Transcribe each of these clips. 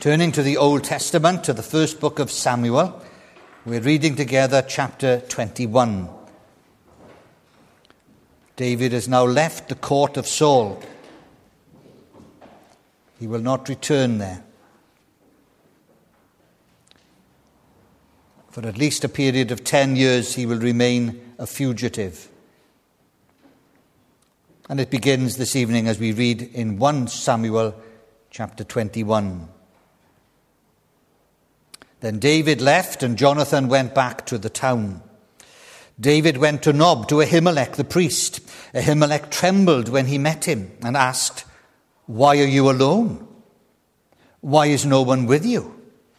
Turning to the Old Testament, to the first book of Samuel, we're reading together chapter 21. David has now left the court of Saul. He will not return there. For at least a period of 10 years, he will remain a fugitive. And it begins this evening as we read in 1 Samuel chapter 21. Then David left, and Jonathan went back to the town. David went to Nob, to Ahimelech the priest. Ahimelech trembled when he met him and asked, "Why are you alone? Why is no one with you?"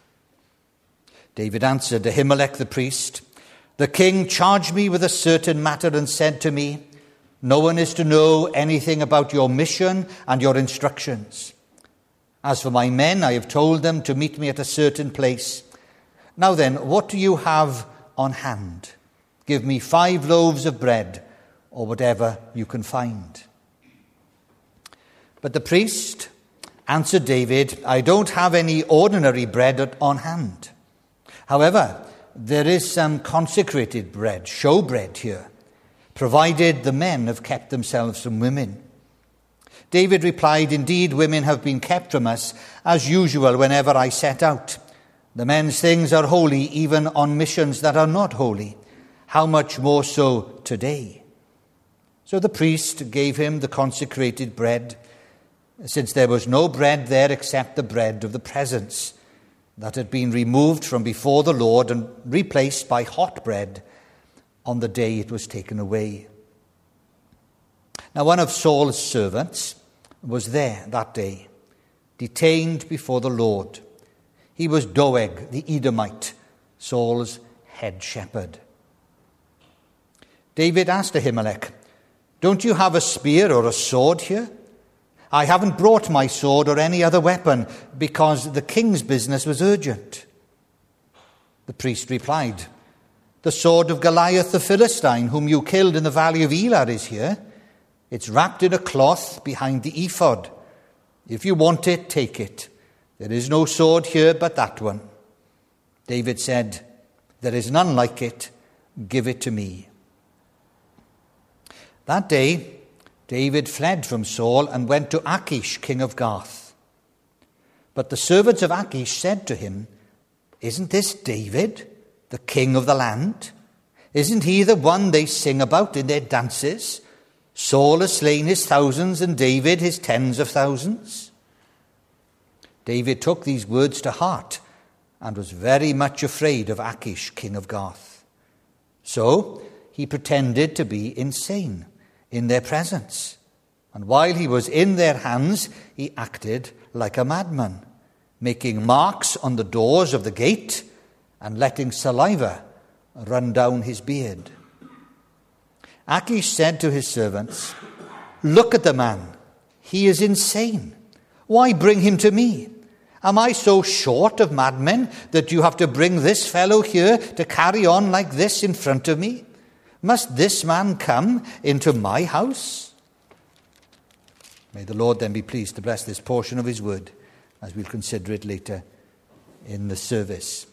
David answered Ahimelech the priest, "The king charged me with a certain matter and said to me, 'No one is to know anything about your mission and your instructions. As for my men, I have told them to meet me at a certain place. Now then, what do you have on hand? Give me 5 loaves of bread, or whatever you can find.' But the priest answered David, 'I don't have any ordinary bread on hand. However, there is some consecrated bread, showbread here, provided the men have kept themselves from women.' David replied, 'Indeed, women have been kept from us, as usual whenever I set out. The men's things are holy, even on missions that are not holy. How much more so today?' So the priest gave him the consecrated bread, since there was no bread there except the bread of the presence, that had been removed from before the Lord and replaced by hot bread on the day it was taken away. Now one of Saul's servants was there that day, detained before the Lord. He was Doeg the Edomite, Saul's head shepherd. David asked Ahimelech, 'Don't you have a spear or a sword here?' 'I haven't brought my sword or any other weapon, because the king's business was urgent.' The priest replied, 'The sword of Goliath the Philistine, whom you killed in the valley of Elah, is here. It's wrapped in a cloth behind the ephod. If you want it, take it. There is no sword here but that one.' David said, 'There is none like it. Give it to me.' That day, David fled from Saul and went to Achish, king of Gath. But the servants of Achish said to him, 'Isn't this David, the king of the land? Isn't he the one they sing about in their dances? Saul has slain his thousands and David his tens of thousands.' David took these words to heart and was very much afraid of Achish, king of Gath. So he pretended to be insane in their presence, and while he was in their hands, he acted like a madman, making marks on the doors of the gate and letting saliva run down his beard. Achish said to his servants, 'Look at the man. He is insane. Why bring him to me? Am I so short of madmen that you have to bring this fellow here to carry on like this in front of me? Must this man come into my house?' May the Lord then be pleased to bless this portion of his word as we'll consider it later in the service.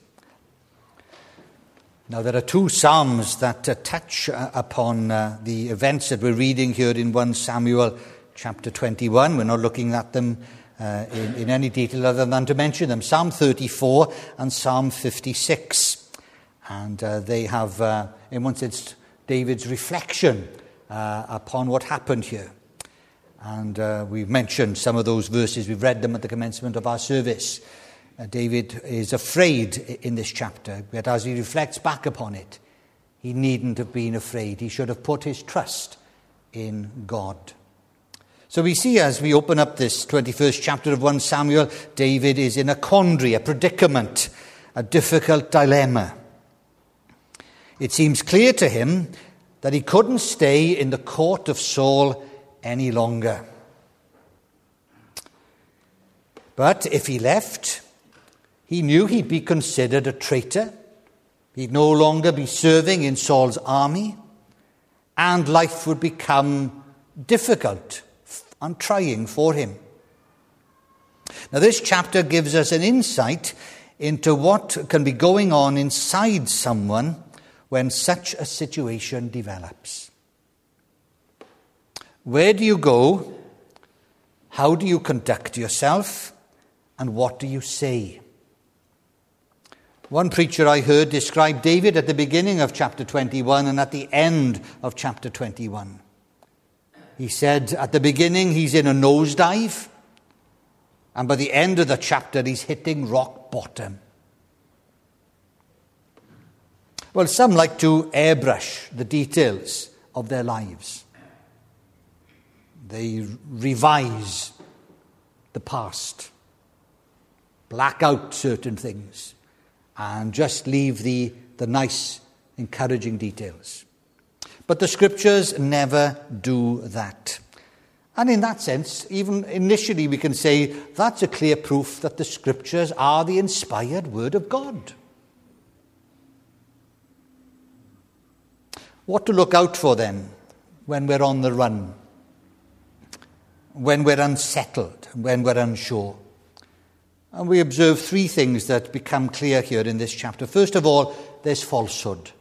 Now there are 2 psalms that touch upon the events that we're reading here in 1 Samuel chapter 21. We're not looking at them in any detail other than to mention them. Psalm 34 and Psalm 56. And they have, in one sense, David's reflection upon what happened here. And we've mentioned some of those verses. We've read them at the commencement of our service. David is afraid in this chapter, but as he reflects back upon it, he needn't have been afraid. He should have put his trust in God. So we see as we open up this 21st chapter of 1 Samuel, David is in a quandary, a predicament, a difficult dilemma. It seems clear to him that he couldn't stay in the court of Saul any longer. But if he left, he knew he'd be considered a traitor. He'd no longer be serving in Saul's army, and life would become difficult and trying for him. Now, this chapter gives us an insight into what can be going on inside someone when such a situation develops. Where do you go? How do you conduct yourself? And what do you say? One preacher I heard describe David at the beginning of chapter 21 and at the end of chapter 21. He said at the beginning he's in a nosedive, and by the end of the chapter he's hitting rock bottom. Well, some like to airbrush the details of their lives. They revise the past, black out certain things, and just leave the nice, encouraging details. But the Scriptures never do that. And in that sense, even initially we can say that's a clear proof that the Scriptures are the inspired Word of God. What to look out for then when we're on the run, when we're unsettled, when we're unsure? And we observe three things that become clear here in this chapter. First of all, there's falsehood.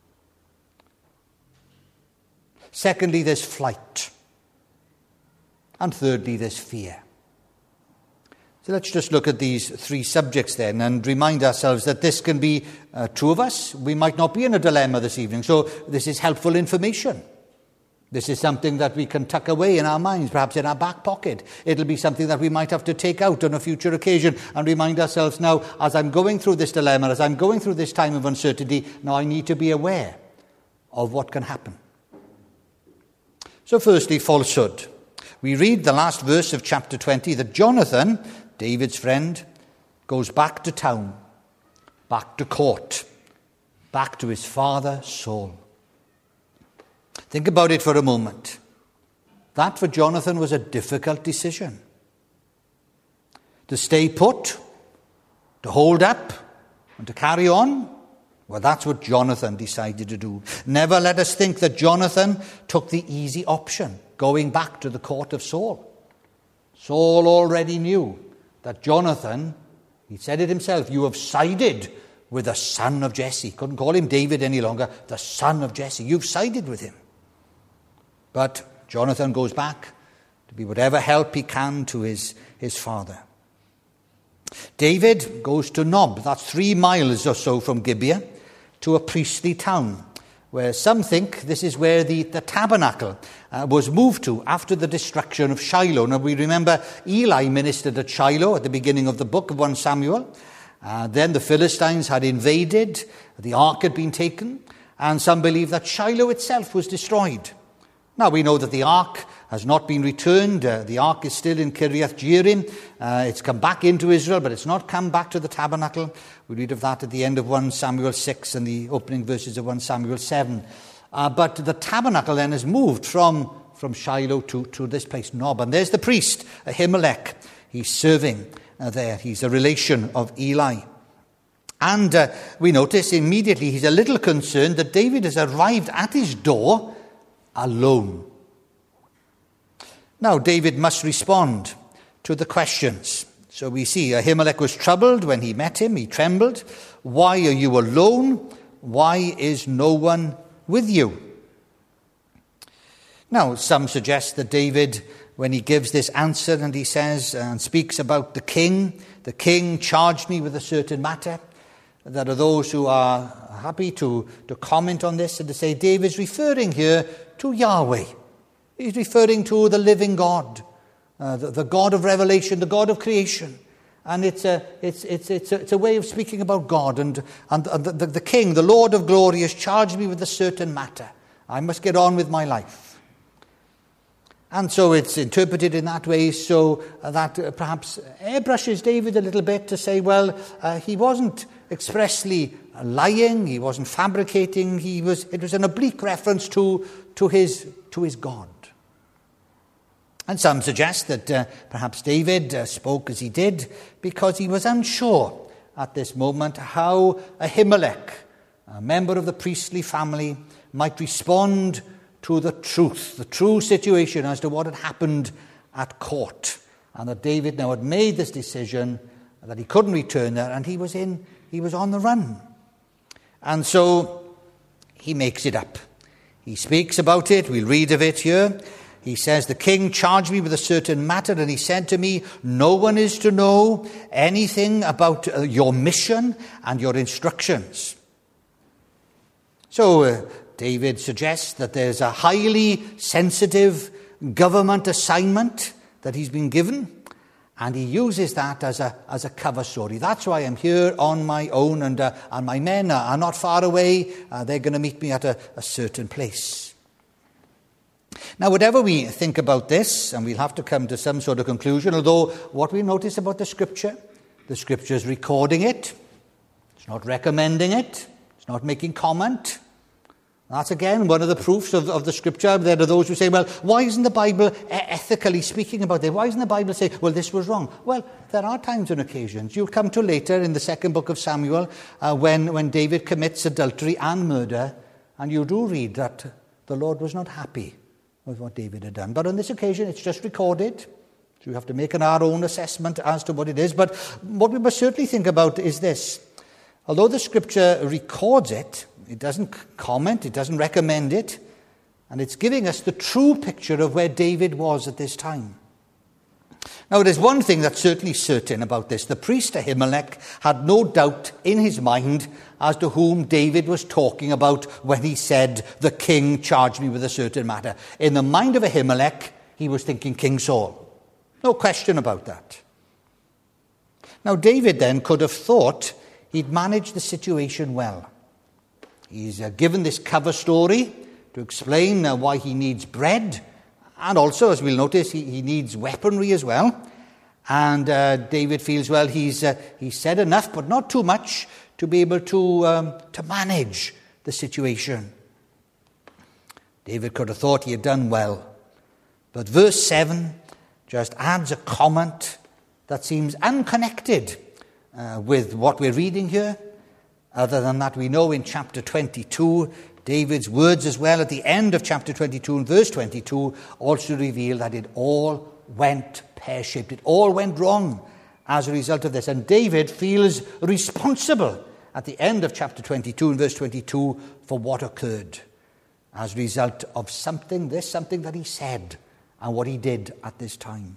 Secondly, there's flight. And thirdly, there's fear. So let's just look at these three subjects then and remind ourselves that this can be true of us. We might not be in a dilemma this evening, so this is helpful information. This is something that we can tuck away in our minds, perhaps in our back pocket. It'll be something that we might have to take out on a future occasion and remind ourselves now, as I'm going through this dilemma, as I'm going through this time of uncertainty, now I need to be aware of what can happen. So firstly, falsehood. We read the last verse of chapter 20 that Jonathan, David's friend, goes back to town, back to court, back to his father Saul. Think about it for a moment. That for Jonathan was a difficult decision. To stay put, to hold up, and to carry on, well, that's what Jonathan decided to do. Never let us think that Jonathan took the easy option, going back to the court of Saul. Saul already knew that Jonathan, he said it himself, you have sided with the son of Jesse. Couldn't call him David any longer, the son of Jesse. You've sided with him. But Jonathan goes back to be whatever help he can to his father. David goes to Nob, that's 3 miles or so from Gibeah, to a priestly town, where some think this is where the tabernacle was moved to after the destruction of Shiloh. Now we remember Eli ministered at Shiloh at the beginning of the book of 1 Samuel. Then the Philistines had invaded, the ark had been taken, and some believe that Shiloh itself was destroyed. Now we know that the ark has not been returned. The ark is still in Kiriath Jearim. It's come back into Israel, but it's not come back to the tabernacle. We read of that at the end of 1 Samuel 6 and the opening verses of 1 Samuel 7. But the tabernacle then is moved from Shiloh to this place, Nob. And there's the priest, Ahimelech. He's serving there. He's a relation of Eli. And we notice immediately he's a little concerned that David has arrived at his door alone. Now, David must respond to the questions. So we see Ahimelech was troubled when he met him. He trembled. Why are you alone? Why is no one with you? Now, some suggest that David, when he gives this answer and he says and speaks about the king charged me with a certain matter. There are those who are happy to comment on this and to say David's referring here to Yahweh. He's referring to the living God, the God of revelation, the God of creation. And it's a way of speaking about God. And the King, the Lord of glory, has charged me with a certain matter. I must get on with my life. And so it's interpreted in that way, so that perhaps airbrushes David a little bit to say, well, he wasn't expressly lying, he wasn't fabricating, it was an oblique reference to his God. And some suggest that perhaps David spoke as he did because he was unsure at this moment how Ahimelech, a member of the priestly family, might respond to the true situation as to what had happened at court and that David now had made this decision that he couldn't return there, and he was on the run. And so he makes it up. He speaks about it. We'll read of it here. He says, the king charged me with a certain matter, and he said to me, no one is to know anything about your mission and your instructions. So David suggests that there's a highly sensitive government assignment that he's been given, and he uses that as a cover story. That's why I'm here on my own, and my men are not far away. They're going to meet me at a certain place. Now, whatever we think about this, and we'll have to come to some sort of conclusion, although what we notice about the Scripture is recording it. It's not recommending it. It's not making comment. That's, again, one of the proofs of the Scripture. There are those who say, well, why isn't the Bible ethically speaking about it? Why isn't the Bible say, well, this was wrong? Well, there are times and occasions. You'll come to later in the second book of Samuel when David commits adultery and murder, and you do read that the Lord was not happy with what David had done. But on this occasion, it's just recorded. So we have to make our own assessment as to what it is. But what we must certainly think about is this. Although the Scripture records it, it doesn't comment, it doesn't recommend it, and it's giving us the true picture of where David was at this time. Now, there's one thing that's certainly certain about this. The priest Ahimelech had no doubt in his mind as to whom David was talking about when he said, the king charged me with a certain matter. In the mind of Ahimelech, he was thinking King Saul. No question about that. Now, David then could have thought he'd managed the situation well. He's given this cover story to explain why he needs bread, and also, as we'll notice, he needs weaponry as well. And David feels, well, he's said enough, but not too much, to be able to manage the situation. David could have thought he had done well. But verse 7 just adds a comment that seems unconnected with what we're reading here. Other than that, we know in chapter 22, David's words as well at the end of chapter 22 and verse 22 also reveal that it all went pear-shaped. It all went wrong as a result of this. And David feels responsible at the end of chapter 22 and verse 22 for what occurred as a result of something that he said and what he did at this time.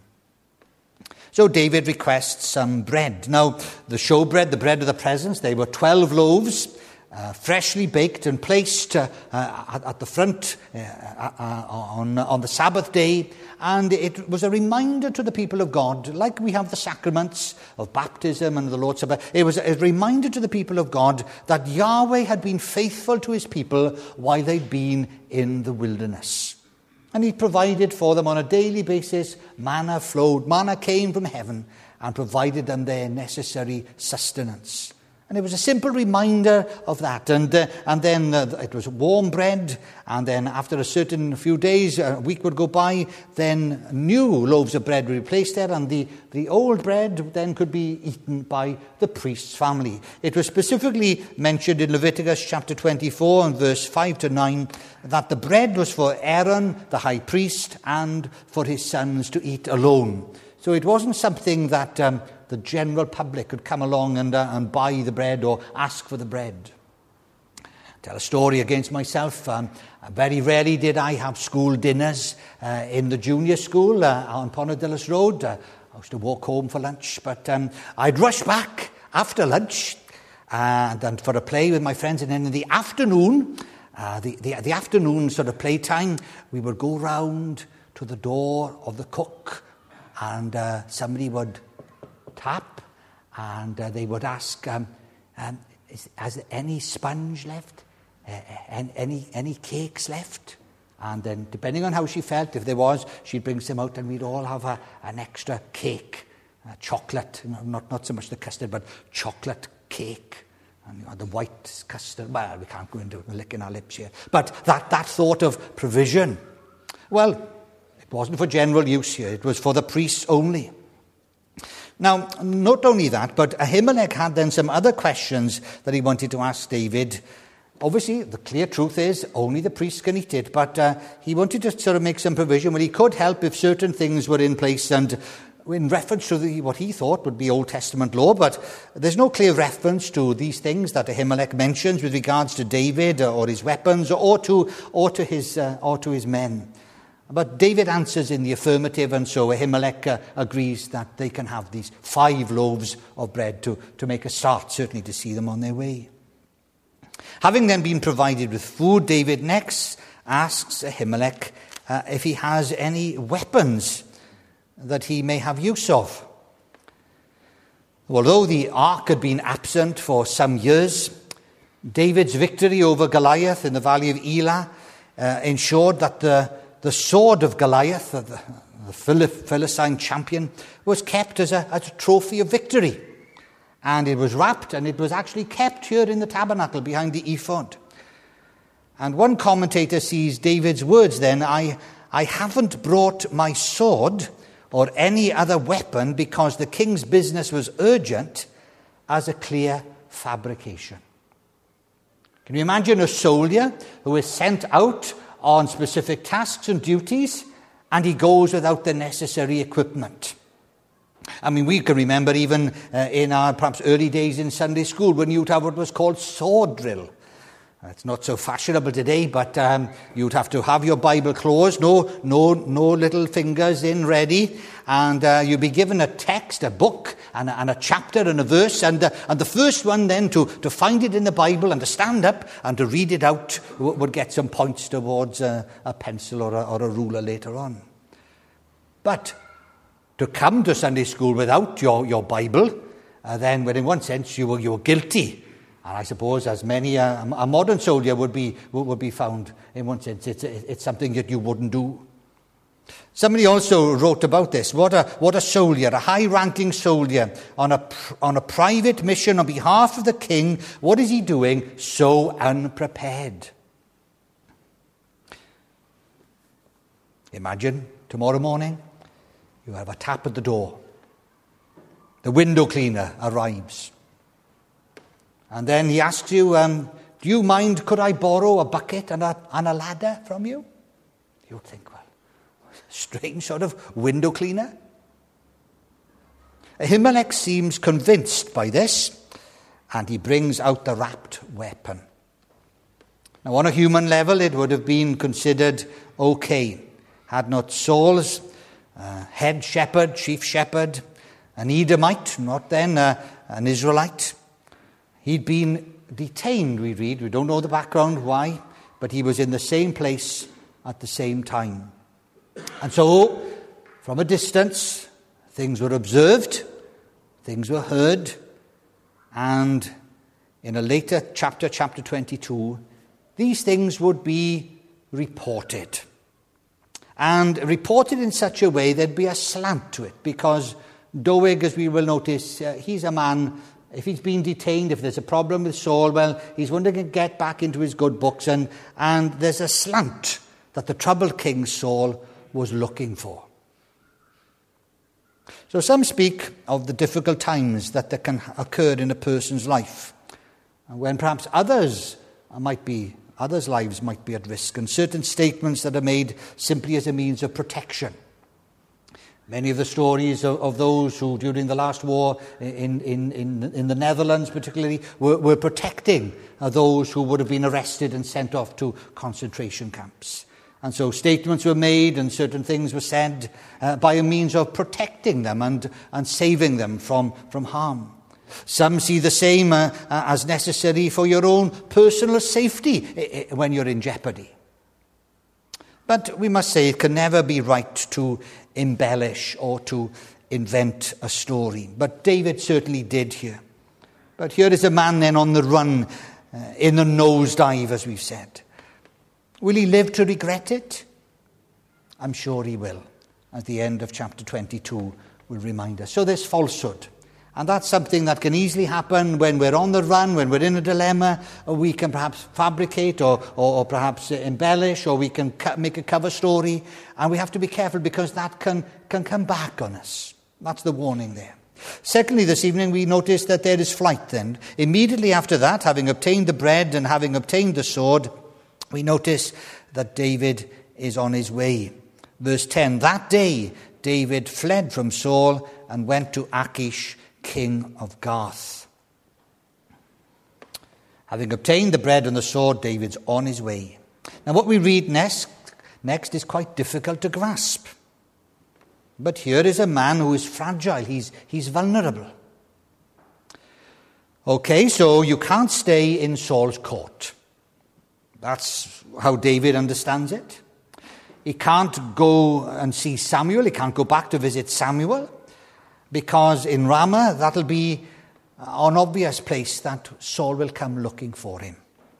So David requests some bread. Now, the showbread, the bread of the presence, they were 12 loaves, freshly baked and placed at the front on the Sabbath day. And it was a reminder to the people of God, like we have the sacraments of baptism and the Lord's Supper. It was a reminder to the people of God that Yahweh had been faithful to his people while they'd been in the wilderness. And he provided for them on a daily basis. Manna flowed. Manna came from heaven and provided them their necessary sustenance. And it was a simple reminder of that. And then it was warm bread. And then after a certain few days, a week would go by, then new loaves of bread were replaced there. And the old bread then could be eaten by the priest's family. It was specifically mentioned in Leviticus chapter 24 and verse 5 to 9 that the bread was for Aaron, the high priest, and for his sons to eat alone. So it wasn't something that the general public could come along and buy the bread or ask for the bread. Tell a story against myself. Very rarely did I have school dinners in the junior school on Ponadillas Road. I used to walk home for lunch, but I'd rush back after lunch and for a play with my friends. And then in the afternoon, the afternoon sort of playtime, we would go round to the door of the cook, and somebody would tap, and they would ask, has any sponge left? Any cakes left? And then, depending on how she felt, if there was, she'd bring some out, and we'd all have an extra cake, chocolate, not so much the custard, but chocolate cake. And the white custard, well, we can't go into licking our lips here. But that thought of provision, well, it wasn't for general use here. It was for the priests only. Now, not only that, but Ahimelech had then some other questions that he wanted to ask David. Obviously, the clear truth is only the priests can eat it, but he wanted to sort of make some provision where he could help if certain things were in place. And in reference to what he thought would be Old Testament law, but there's no clear reference to these things that Ahimelech mentions with regards to David or his weapons or to his men. But David answers in the affirmative, and so Ahimelech agrees that they can have these 5 loaves of bread to make a start, certainly to see them on their way. Having then been provided with food, David next asks Ahimelech if he has any weapons that he may have use of. Although the ark had been absent for some years, David's victory over Goliath in the valley of Elah ensured that the sword of Goliath, the Philistine champion, was kept as a trophy of victory. And it was wrapped, and it was actually kept here in the tabernacle behind the ephod. And one commentator sees David's words then, I haven't brought my sword or any other weapon because the king's business was urgent, as a clear fabrication. Can you imagine a soldier who is sent out on specific tasks and duties, and he goes without the necessary equipment? I mean, we can remember even in our perhaps early days in Sunday school when you'd have what was called sword drill. It's not so fashionable today, but you'd have to have your Bible closed, no little fingers in ready, and you'd be given a text, a book, and a chapter and a verse, and the first one then to find it in the Bible and to stand up and to read it out would get some points towards a pencil or a ruler later on. But to come to Sunday school without your Bible, then, well, in one sense, you were guilty. And I suppose, as many a modern soldier would be found, in one sense, it's something that you wouldn't do. Somebody also wrote about this. What a soldier, a high-ranking soldier on a private mission on behalf of the king. What is he doing? So unprepared. Imagine tomorrow morning you have a tap at the door. The window cleaner arrives. And then he asks you, do you mind, could I borrow a bucket and a ladder from you? You would think, well, strange sort of window cleaner. Ahimelech seems convinced by this, and he brings out the wrapped weapon. Now, on a human level, it would have been considered okay, had not Saul's head shepherd, chief shepherd, an Edomite, not then an Israelite. He'd been detained, we read. We don't know the background, why, but he was in the same place at the same time. And so, from a distance, things were observed, things were heard, and in a later chapter 22, these things would be reported. And reported in such a way there'd be a slant to it, because Doeg, as we will notice, he's a man. If he's been detained, if there's a problem with Saul, well, he's wanting to get back into his good books, and there's a slant that the troubled king Saul was looking for. So some speak of the difficult times that can occur in a person's life, when perhaps others' lives might be at risk, and certain statements that are made simply as a means of protection. Many of the stories of those who, during the last war in the Netherlands particularly, were protecting those who would have been arrested and sent off to concentration camps. And so statements were made and certain things were said by a means of protecting them and saving them from harm. Some see the same as necessary for your own personal safety when you're in jeopardy. But we must say it can never be right to embellish or to invent a story. But David certainly did here. But here is a man then on the run, in the nosedive, as we've said. Will he live to regret it? I'm sure he will. At the end of chapter 22 will remind us. So there's falsehood. And that's something that can easily happen when we're on the run, when we're in a dilemma, or we can perhaps fabricate or perhaps embellish, or we can make a cover story. And we have to be careful because that can come back on us. That's the warning there. Secondly, this evening we notice that there is flight then. Immediately after that, having obtained the bread and having obtained the sword, we notice that David is on his way. Verse 10, that day David fled from Saul and went to Achish, king of Gath. Having obtained the bread and the sword, David's on his way. Now what we read next is quite difficult to grasp. But here is a man who is fragile. He's vulnerable. Okay, so you can't stay in Saul's court. That's how David understands it. He can't go and see Samuel. He can't go back to visit Samuel, because in Ramah, that'll be an obvious place that Saul will come looking for him.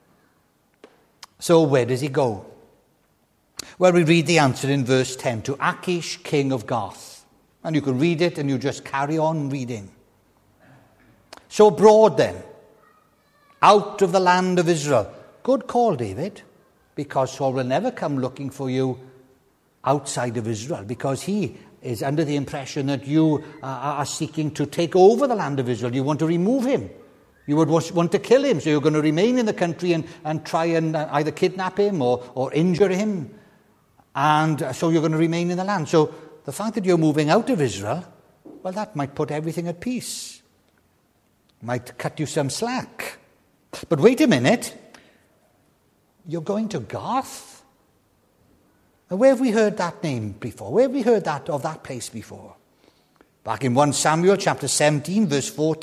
So where does he go? Well, we read the answer in verse 10, to Achish, king of Gath. And you can read it and you just carry on reading. So abroad then, out of the land of Israel. Good call, David, because Saul will never come looking for you outside of Israel, because he is under the impression that you are seeking to take over the land of Israel. You want to remove him. You would want to kill him, so you're going to remain in the country and try and either kidnap him or injure him. And so you're going to remain in the land. So the fact that you're moving out of Israel, well, that might put everything at peace. Might cut you some slack. But wait a minute. You're going to Gath? Now, where have we heard that name before? Where have we heard of that place before? Back in 1 Samuel chapter 17, verse 4,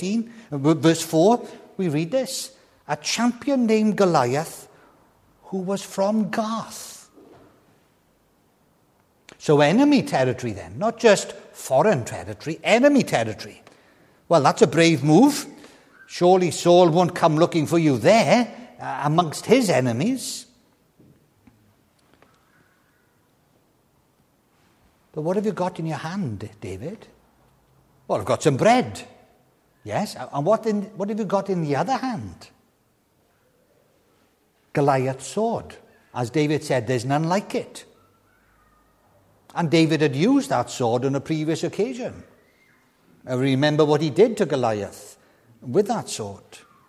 we read this. A champion named Goliath, who was from Gath. So enemy territory then, not just foreign territory, enemy territory. Well, that's a brave move. Surely Saul won't come looking for you there, amongst his enemies. But what have you got in your hand, David? Well, I've got some bread. Yes, and what have you got in the other hand? Goliath's sword. As David said, there's none like it. And David had used that sword on a previous occasion. I remember what he did to Goliath with that sword.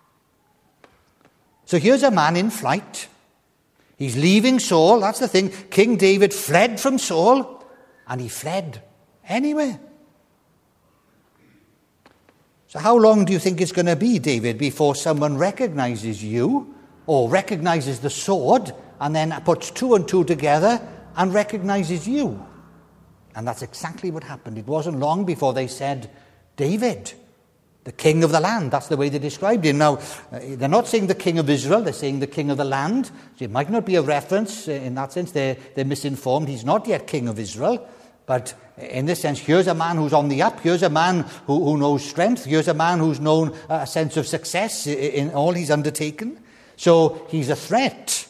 So here's a man in flight. He's leaving Saul. That's the thing. King David fled from Saul, and he fled anywhere. So how long do you think it's going to be, David, before someone recognizes you or recognizes the sword and then puts two and two together and recognizes you? And that's exactly what happened. It wasn't long before they said, David, the king of the land. That's the way they described him. Now, they're not saying the king of Israel. They're saying the king of the land. So it might not be a reference in that sense. They're misinformed. He's not yet king of Israel. But in this sense, here's a man who's on the up. Here's a man who knows strength. Here's a man who's known a sense of success in all he's undertaken. So he's a threat.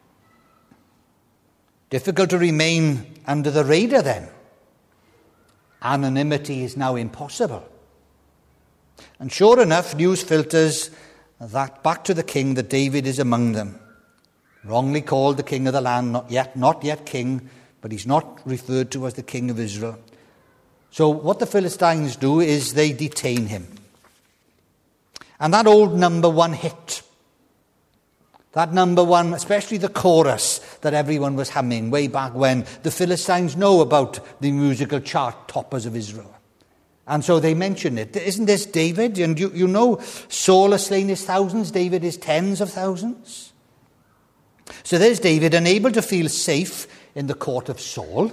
Difficult to remain under the radar then. Anonymity is now impossible. And sure enough, news filters that back to the king that David is among them. Wrongly called the king of the land, not yet king, but he's not referred to as the king of Israel. So what the Philistines do is they detain him. And that old number one hit, that number one, especially the chorus that everyone was humming way back when, the Philistines know about the musical chart toppers of Israel. And so they mention it. Isn't this David? And you know Saul has slain his thousands, David is tens of thousands. So there's David, unable to feel safe in the court of Saul,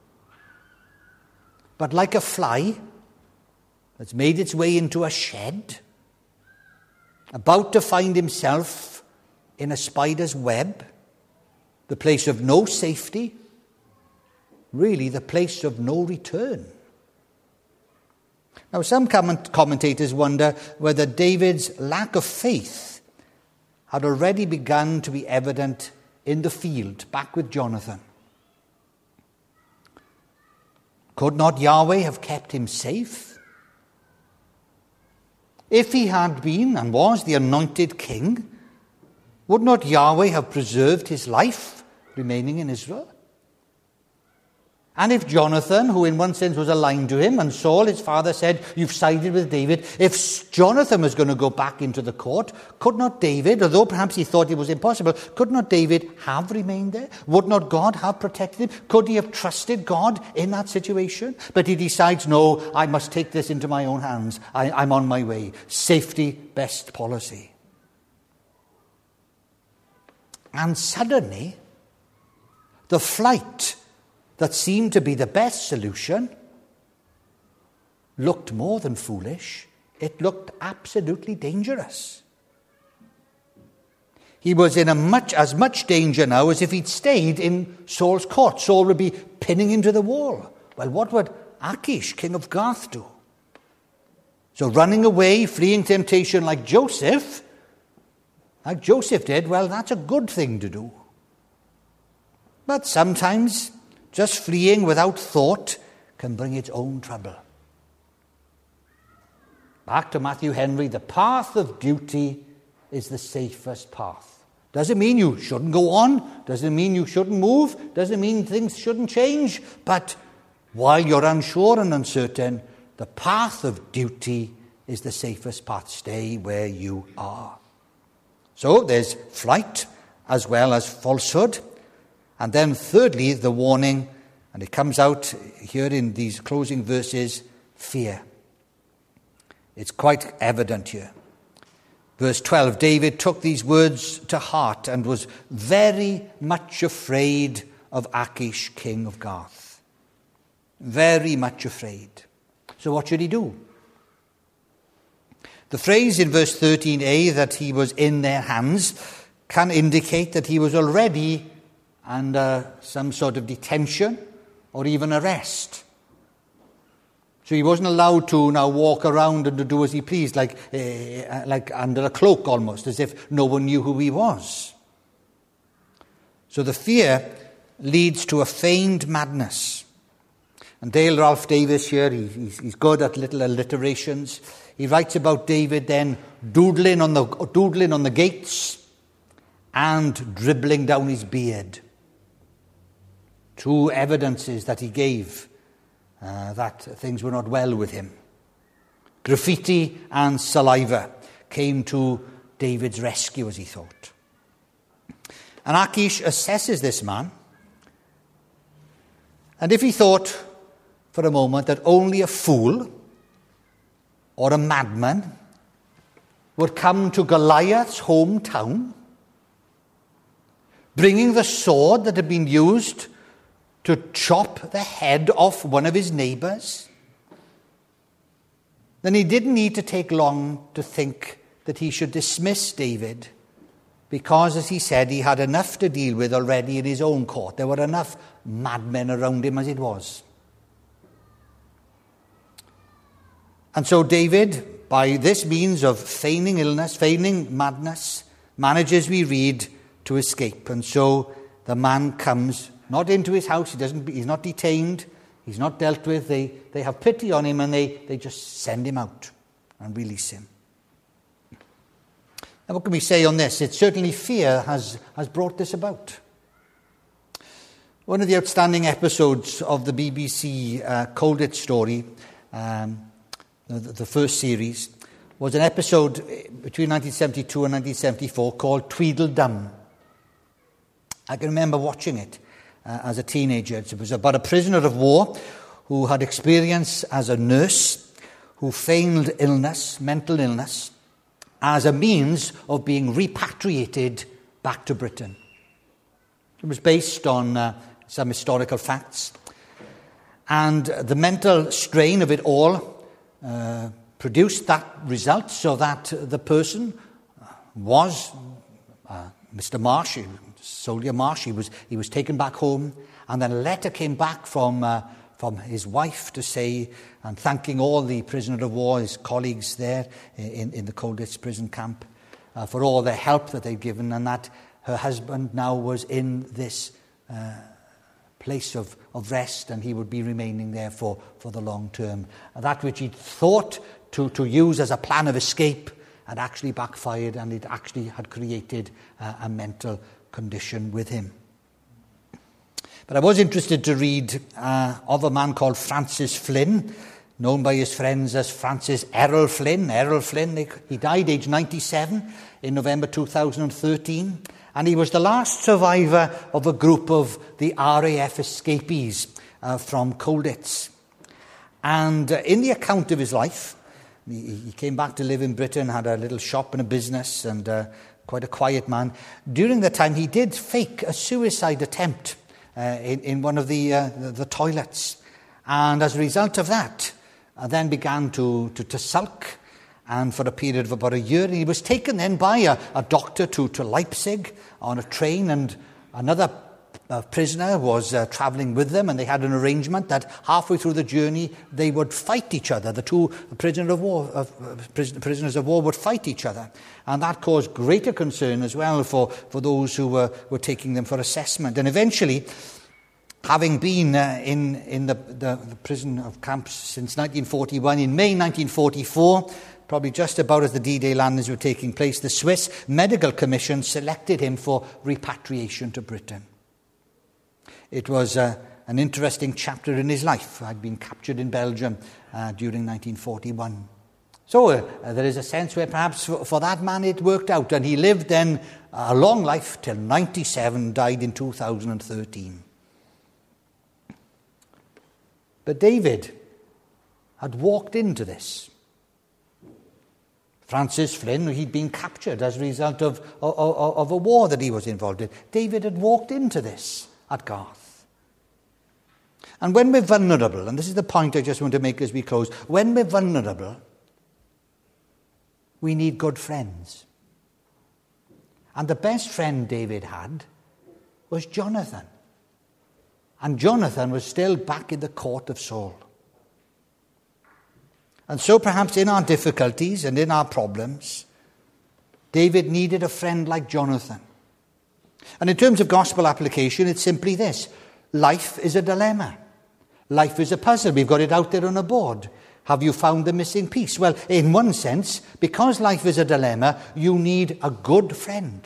but like a fly that's made its way into a shed, about to find himself in a spider's web, the place of no safety, really the place of no return. Now, some commentators wonder whether David's lack of faith had already begun to be evident in the field, back with Jonathan. Could not Yahweh have kept him safe? If he had been and was the anointed king, would not Yahweh have preserved his life remaining in Israel? And if Jonathan, who in one sense was aligned to him, and Saul, his father, said, you've sided with David, if Jonathan was going to go back into the court, could not David, although perhaps he thought it was impossible, could not David have remained there? Would not God have protected him? Could he have trusted God in that situation? But he decides, no, I must take this into my own hands. I'm on my way. Safety, best policy. And suddenly, the flight that seemed to be the best solution looked more than foolish. It looked absolutely dangerous. He was in as much danger now as if he'd stayed in Saul's court. Saul would be pinning him to the wall. Well, what would Achish, king of Gath, do? So running away, fleeing temptation like Joseph did, well, that's a good thing to do. But sometimes just fleeing without thought can bring its own trouble. Back to Matthew Henry, the path of duty is the safest path. Doesn't mean you shouldn't go on, doesn't mean you shouldn't move, doesn't mean things shouldn't change, but while you're unsure and uncertain, the path of duty is the safest path. Stay where you are. So there's flight as well as falsehood. And then thirdly, the warning, and it comes out here in these closing verses, fear. It's quite evident here. Verse 12, David took these words to heart and was very much afraid of Achish, king of Gath. Very much afraid. So what should he do? The phrase in verse 13a that he was in their hands can indicate that he was already under some sort of detention or even arrest. So he wasn't allowed to now walk around and to do as he pleased, like under a cloak almost, as if no one knew who he was. So the fear leads to a feigned madness. And Dale Ralph Davis here, he's good at little alliterations. He writes about David then doodling on the gates and dribbling down his beard. Two evidences that he gave that things were not well with him. Graffiti and saliva came to David's rescue, as he thought. And Achish assesses this man. And if he thought for a moment that only a fool or a madman would come to Goliath's hometown, bringing the sword that had been used to chop the head off one of his neighbors, then he didn't need to take long to think that he should dismiss David, because, as he said, he had enough to deal with already in his own court. There were enough madmen around him as it was. And so David, by this means of feigning illness, feigning madness, manages, we read, to escape. And so the man comes not into his house. He's not detained. He's not dealt with. They have pity on him and they just send him out and release him. Now, what can we say on this? It's certainly fear has brought this about. One of the outstanding episodes of the BBC Colditz story, the first series, was an episode between 1972 and 1974 called Tweedledum. I can remember watching it as a teenager. It was about a prisoner of war who had experience as a nurse who feigned illness, mental illness, as a means of being repatriated back to Britain. It was based on some historical facts. And the mental strain of it all produced that result, so that the person was Mr. Marsh, Soldier Marsh. He was taken back home, and then a letter came back from his wife to say, and thanking all the prisoner of war, his colleagues there in the Colditz prison camp, for all their help that they'd given, and that her husband now was in this place of rest, and he would be remaining there for the long term. And that which he'd thought to use as a plan of escape had actually backfired, and it actually had created a mental condition with him. But I was interested to read of a man called Francis Flynn, known by his friends as Francis Errol Flynn. Errol Flynn, he died aged 97 in November 2013. And he was the last survivor of a group of the RAF escapees from Colditz. And in the account of his life, he came back to live in Britain, had a little shop and a business, and quite a quiet man. During that time, he did fake a suicide attempt in one of the toilets. And as a result of that, then began to sulk, and for a period of about a year. And he was taken then by a doctor to Leipzig on a train, and another prisoner was travelling with them, and they had an arrangement that halfway through the journey they would fight each other. The two prisoners of war would fight each other, and that caused greater concern as well for those who were taking them for assessment. And eventually, having been in the prison of camps since 1941, in May 1944, probably just about as the D-Day landings were taking place, the Swiss Medical Commission selected him for repatriation to Britain. It was an interesting chapter in his life. I'd been captured in Belgium during 1941. So there is a sense where perhaps for that man it worked out, and he lived then a long life till 97, died in 2013. But David had walked into this. Francis Flynn, he'd been captured as a result of a war that he was involved in. David had walked into this at Garth. And when we're vulnerable, and this is the point I just want to make as we close, when we're vulnerable, we need good friends. And the best friend David had was Jonathan. And Jonathan was still back in the court of Saul. And so perhaps in our difficulties and in our problems, David needed a friend like Jonathan. And in terms of gospel application, it's simply this. Life is a dilemma. Life is a puzzle. We've got it out there on a board. Have you found the missing piece? Well, in one sense, because life is a dilemma, you need a good friend.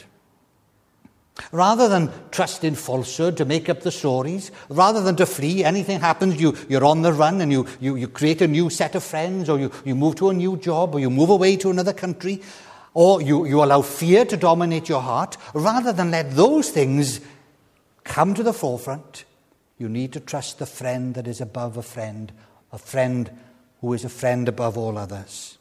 Rather than trust in falsehood to make up the stories, rather than to flee, anything happens, you're on the run and you create a new set of friends, or you move to a new job, or you move away to another country, or you allow fear to dominate your heart. Rather than let those things come to the forefront, you need to trust the friend that is above a friend who is a friend above all others.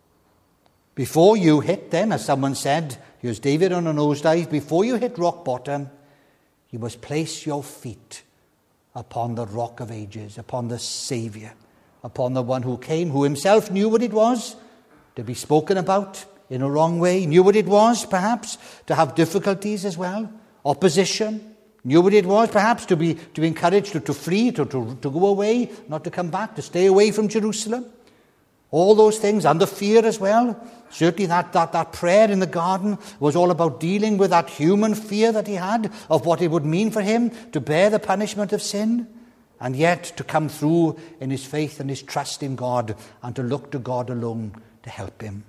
Before you hit then, as someone said, here's David on a nosedive, before you hit rock bottom, you must place your feet upon the rock of ages, upon the Saviour, upon the one who came, who himself knew what it was to be spoken about in a wrong way, knew what it was, perhaps, to have difficulties as well, opposition, knew what it was, perhaps, to be encouraged to flee, to go away, not to come back, to stay away from Jerusalem. All those things, and the fear as well. Certainly that prayer in the garden was all about dealing with that human fear that he had of what it would mean for him to bear the punishment of sin, and yet to come through in his faith and his trust in God, and to look to God alone to help him.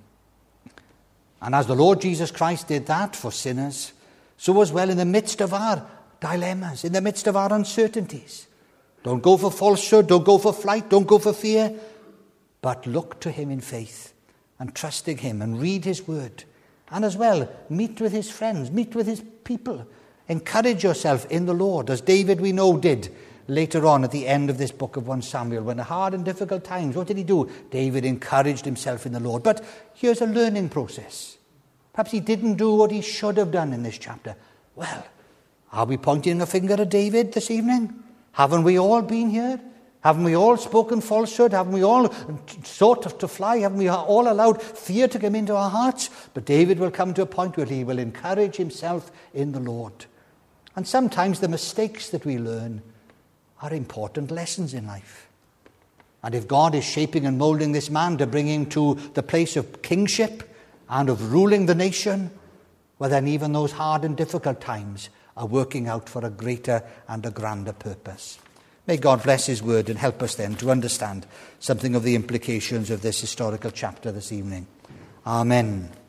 And as the Lord Jesus Christ did that for sinners, so as well in the midst of our dilemmas, in the midst of our uncertainties. Don't go for falsehood, don't go for flight, don't go for fear, but look to him in faith and trusting him and read his word. And as well, meet with his friends, meet with his people. Encourage yourself in the Lord, as David, we know, did later on at the end of this book of 1 Samuel. When hard and difficult times, what did he do? David encouraged himself in the Lord. But here's a learning process. Perhaps he didn't do what he should have done in this chapter. Well, are we pointing a finger at David this evening? Haven't we all been here? Haven't we all spoken falsehood? Haven't we all sought to fly? Haven't we all allowed fear to come into our hearts? But David will come to a point where he will encourage himself in the Lord. And sometimes the mistakes that we learn are important lessons in life. And if God is shaping and moulding this man to bring him to the place of kingship and of ruling the nation, well, then even those hard and difficult times are working out for a greater and a grander purpose. May God bless his word and help us then to understand something of the implications of this historical chapter this evening. Amen.